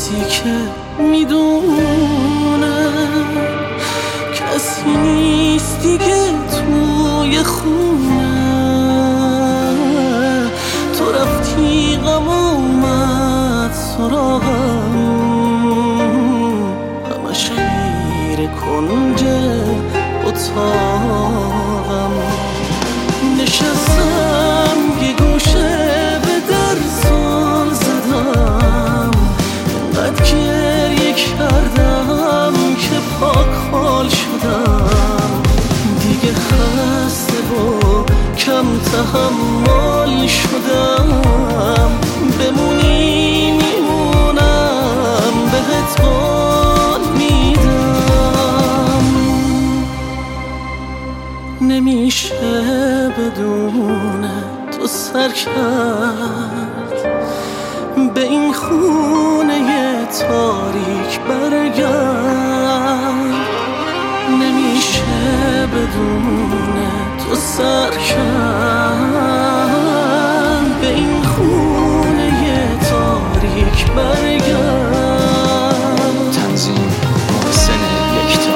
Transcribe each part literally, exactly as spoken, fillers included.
کسی که میدونه کسی نیست دیگه توی خونه. تو رفتی غم اومد سراغم، همش خیره کنج اتاقم. نشستم یه گوشه به در سال زدم، انقدر گریه کردم که پاک حال شدم. دیگه خسته و کم تحمل شدم. بمونی میمونم بهت قول میدم. نمیشه بدون تو سر کرد به این خونه تاریک برگرد. نمیشه بدون تو سر کرد به این خونه تاریک برگرد. تنظیم محسن یکتا.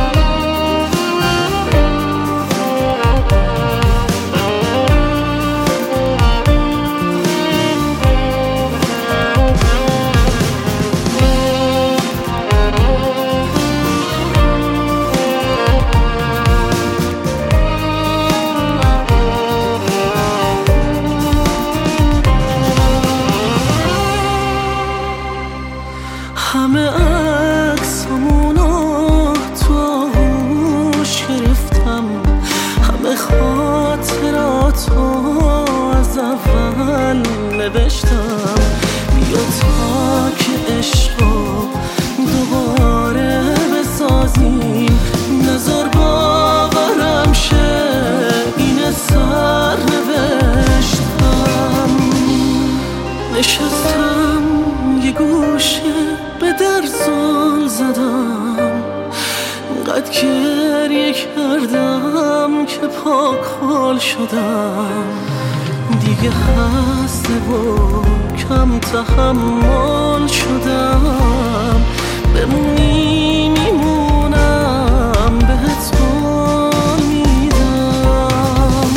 همه عکسامونو تو آغوش گرفتم، همه خاطراتو از اول نوشتم. بیا تا که عشقو دوباره بسازیم، نذار باورم شه این سر نوشتم. نشستم یه گوشه به در زل زدم، انقدر گریه کردم که پاک حال شدم. دیگه خسته و کم تحمل شدم. بمونی میمونم بهت قول میدم.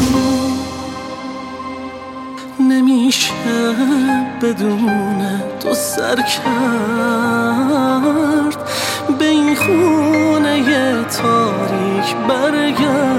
نمیشه بدون تو سر کرد به این خونه تاریک برگرد.